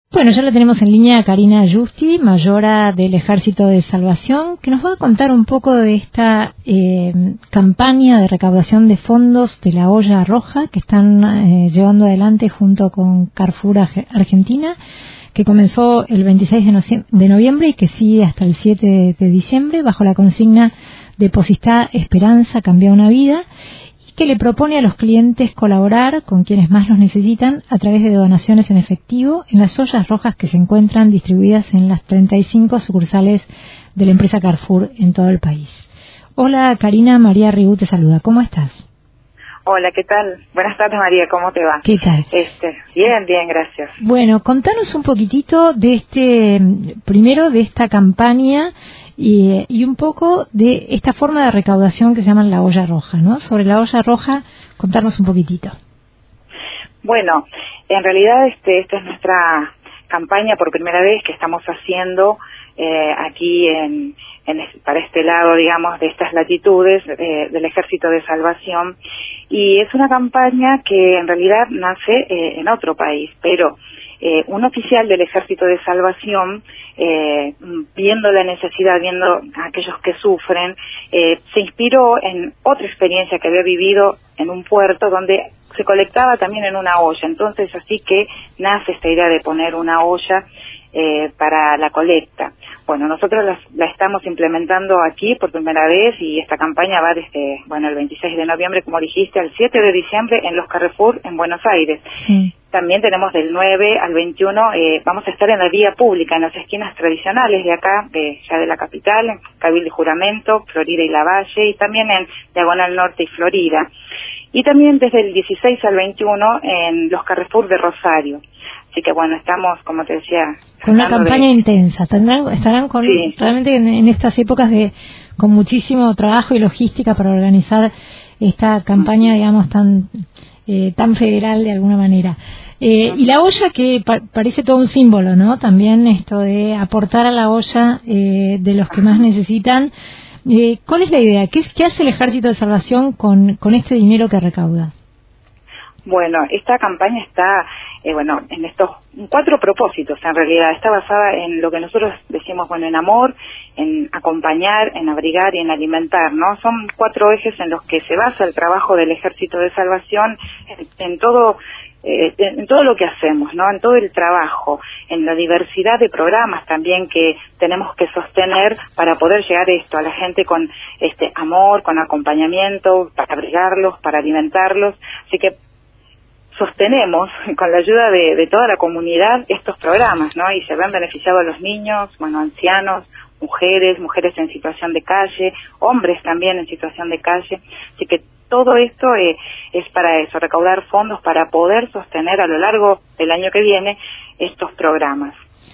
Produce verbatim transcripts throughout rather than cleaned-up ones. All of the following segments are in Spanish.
Bueno, ya la tenemos en línea a Karina Justi, mayora del Ejército de Salvación, que nos va a contar un poco de esta eh, campaña de recaudación de fondos de la Olla Roja que están eh, llevando adelante junto con Carrefour Argentina, que comenzó el veintiséis de noviembre y que sigue hasta el siete de diciembre bajo la consigna Depositá Esperanza, Cambia una Vida, que le propone a los clientes colaborar con quienes más los necesitan a través de donaciones en efectivo en las ollas rojas que se encuentran distribuidas en las treinta y cinco sucursales de la empresa Carrefour en todo el país. Hola Karina, María Ribú te saluda. ¿Cómo estás? Hola, ¿qué tal? Buenas tardes María, ¿cómo te va? ¿Qué tal? Este, bien, bien, gracias. Bueno, contanos un poquitito de este, primero de esta campaña y, y un poco de esta forma de recaudación que se llama la olla roja, ¿no? Sobre la olla roja, contarnos un poquitito. Bueno, en realidad este, esta es nuestra campaña por primera vez que estamos haciendo eh, aquí en, en para este lado, digamos, de estas latitudes eh, del Ejército de Salvación, y es una campaña que en realidad nace eh, en otro país, pero eh, un oficial del Ejército de Salvación, eh, viendo la necesidad, viendo a aquellos que sufren, eh, se inspiró en otra experiencia que había vivido en un puerto donde se colectaba también en una olla. Entonces así que nace esta idea de poner una olla eh, para la colecta. Bueno, nosotros la, la estamos implementando aquí por primera vez y esta campaña va desde, bueno, el veintiséis de noviembre, como dijiste, al siete de diciembre en los Carrefour en Buenos Aires. Sí. También tenemos del nueve al veintiuno, eh, vamos a estar en la vía pública, en las esquinas tradicionales de acá, de, ya de la capital, en Cabildo y Juramento, Florida y Lavalle, y también en Diagonal Norte y Florida. Y también desde el dieciséis al veintiuno en los Carrefour de Rosario. Así que bueno, estamos, como te decía, con una campaña de... intensa. Tendrán, estarán con, sí. realmente en, en estas épocas de con muchísimo trabajo y logística para organizar esta campaña, digamos, tan eh, tan federal de alguna manera. Eh, y la olla que pa parece todo un símbolo, ¿no? También esto de aportar a la olla eh, de los que más necesitan. Eh, ¿Cuál es la idea? ¿Qué, ¿Qué hace el Ejército de Salvación con, con este dinero que recauda? Bueno, esta campaña está, eh, bueno, en estos cuatro propósitos, en realidad. Está basada en lo que nosotros decimos, bueno, en amor, en acompañar, en abrigar y en alimentar, ¿no? Son cuatro ejes en los que se basa el trabajo del Ejército de Salvación en, en todo... Eh, en todo lo que hacemos, ¿no? En todo el trabajo, en la diversidad de programas también que tenemos que sostener para poder llegar esto a la gente con este amor, con acompañamiento, para abrigarlos, para alimentarlos. Así que sostenemos con la ayuda de, de toda la comunidad estos programas, ¿no? Y se ven beneficiados los niños, bueno, ancianos, mujeres, mujeres en situación de calle, hombres también en situación de calle. Así que todo esto eh, es para eso, recaudar fondos para poder sostener a lo largo del año que viene estos programas.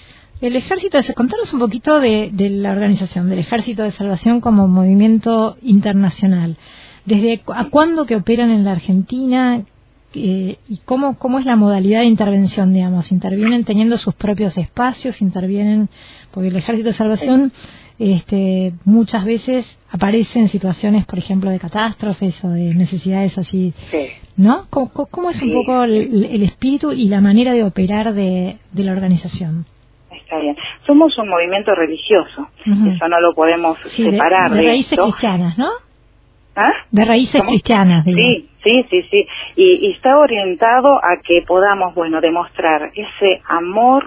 El Ejército, contanos un poquito de, de la organización del Ejército de Salvación como movimiento internacional. ¿Desde a cuándo que operan en la Argentina eh, y cómo, cómo es la modalidad de intervención, digamos? ¿Intervienen teniendo sus propios espacios? ¿Intervienen? Porque el Ejército de Salvación... Este, muchas veces aparece en situaciones, por ejemplo, de catástrofes o de necesidades así, sí. ¿no? ¿Cómo, cómo es un sí. poco el, el espíritu y la manera de operar de, de la organización? Está bien. Somos un movimiento religioso, uh-huh. Eso no lo podemos sí, separar de, de, de raíces esto. cristianas, ¿no? ¿Ah? De raíces ¿Cómo? cristianas, digo. Sí, sí, sí, sí. Y, y está orientado a que podamos, bueno, demostrar ese amor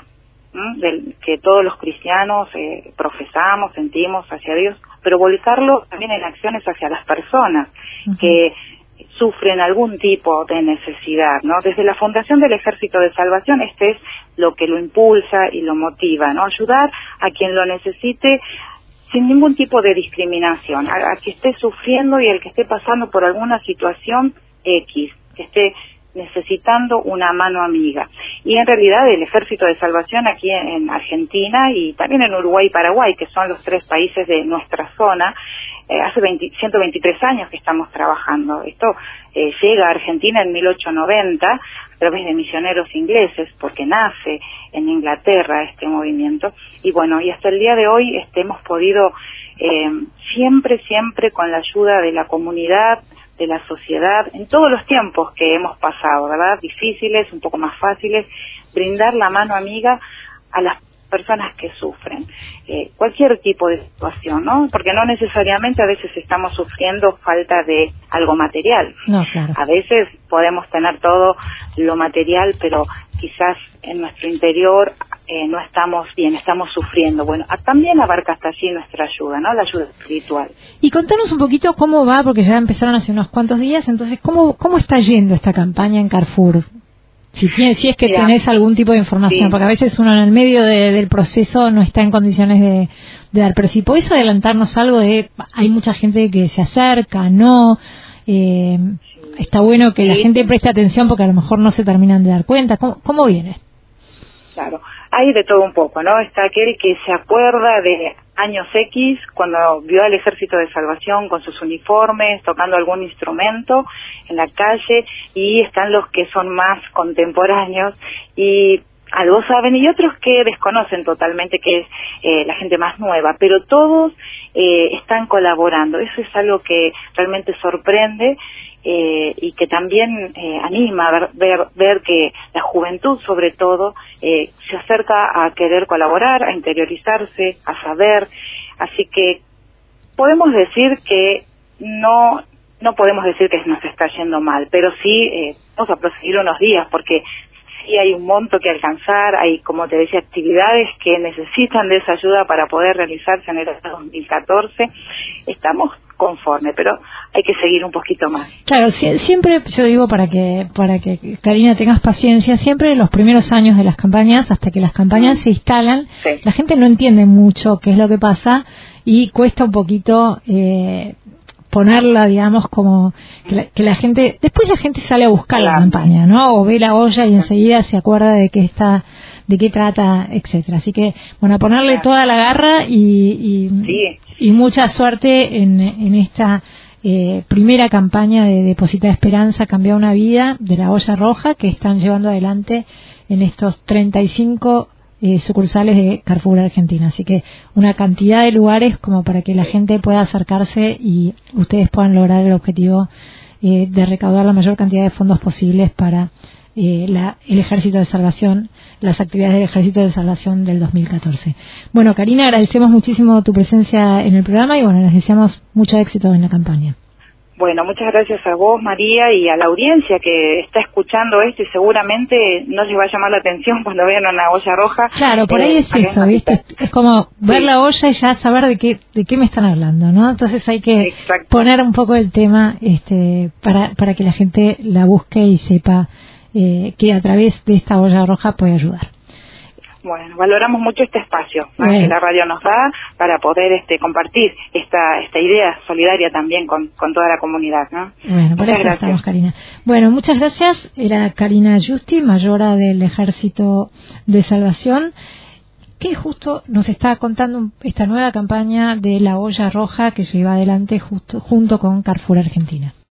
del que todos los cristianos eh, profesamos, sentimos hacia Dios, pero volcarlo también en acciones hacia las personas uh-huh. que sufren algún tipo de necesidad, ¿no? Desde la Fundación del Ejército de Salvación, este es lo que lo impulsa y lo motiva, ¿no? Ayudar a quien lo necesite sin ningún tipo de discriminación, a, a que esté sufriendo y el que esté pasando por alguna situación X, que esté necesitando una mano amiga. Y en realidad el Ejército de Salvación aquí en Argentina y también en Uruguay y Paraguay, que son los tres países de nuestra zona, eh, hace veinte, ciento veintitrés años que estamos trabajando. Esto eh, llega a Argentina en mil ochocientos noventa a través de misioneros ingleses, porque nace en Inglaterra este movimiento. Y bueno, y hasta el día de hoy este, hemos podido eh, siempre, siempre con la ayuda de la comunidad, de la sociedad, en todos los tiempos que hemos pasado, ¿verdad? Difíciles, un poco más fáciles, brindar la mano amiga a las personas que sufren eh, cualquier tipo de situación, ¿no? Porque no necesariamente a veces estamos sufriendo falta de algo material. No, claro. A veces podemos tener todo lo material, pero quizás en nuestro interior eh, no estamos bien, estamos sufriendo. Bueno, también abarca hasta allí nuestra ayuda, ¿no? La ayuda espiritual. Y contanos un poquito cómo va, porque ya empezaron hace unos cuantos días, entonces, ¿cómo cómo está yendo esta campaña en Carrefour? Si, tiene, si es que Mira, tenés algún tipo de información, sí. porque a veces uno en el medio de, del proceso no está en condiciones de, de dar, pero si podés adelantarnos algo de, hay mucha gente que se acerca, ¿no? Eh, está bueno que sí. la gente preste atención porque a lo mejor no se terminan de dar cuenta. ¿Cómo, cómo viene? Claro, hay de todo un poco, ¿no? Está aquel que se acuerda de años X, cuando vio al Ejército de Salvación con sus uniformes, tocando algún instrumento en la calle, y están los que son más contemporáneos y algo saben, y otros que desconocen totalmente, que es eh, la gente más nueva, pero todos eh, están colaborando. Eso es algo que realmente sorprende. Eh, y que también eh, anima a ver, ver, ver que la juventud, sobre todo, eh, se acerca a querer colaborar, a interiorizarse, a saber. Así que podemos decir que no no podemos decir que nos está yendo mal, pero sí eh, vamos a proseguir unos días, porque sí hay un monto que alcanzar, hay, como te decía, actividades que necesitan de esa ayuda para poder realizarse en el dos mil catorce. Estamos conforme, pero hay que seguir un poquito más. Claro, si, siempre yo digo para que para que Karina tengas paciencia, siempre en los primeros años de las campañas, hasta que las campañas mm. se instalan, sí. la gente no entiende mucho qué es lo que pasa y cuesta un poquito eh, ponerla, digamos, como que la, que la gente, después la gente sale a buscar claro. la campaña, ¿no? O ve la olla y enseguida se acuerda de qué está, de qué trata, etcétera. Así que, bueno, ponerle claro. toda la garra y y, sí. y mucha suerte en, en esta eh, primera campaña de Deposita Esperanza, Cambia una Vida, de la Olla Roja, que están llevando adelante en estos treinta y cinco eh, sucursales de Carrefour Argentina. Así que una cantidad de lugares como para que la gente pueda acercarse y ustedes puedan lograr el objetivo eh, de recaudar la mayor cantidad de fondos posibles para eh, la, el Ejército de Salvación, las actividades del Ejército de Salvación del dos mil catorce. Bueno, Karina, agradecemos muchísimo tu presencia en el programa y bueno, les deseamos mucho éxito en la campaña. Bueno, muchas gracias a vos, María, y a la audiencia que está escuchando esto y seguramente no les va a llamar la atención cuando vean una olla roja. Claro, por ahí eh, es eso, ¿viste? Es como ver sí. la olla y ya saber de qué de qué me están hablando, ¿no? Entonces hay que Exacto. poner un poco el tema este para para que la gente la busque y sepa eh, que a través de esta olla roja puede ayudar. Bueno, valoramos mucho este espacio ¿no? que la radio nos da para poder este compartir esta esta idea solidaria también con, con toda la comunidad, ¿no? Bueno, por eso estamos, Karina. Bueno, muchas gracias. Era Karina Justi, mayora del Ejército de Salvación, que justo nos está contando esta nueva campaña de la olla roja que se lleva adelante justo junto con Carrefour Argentina.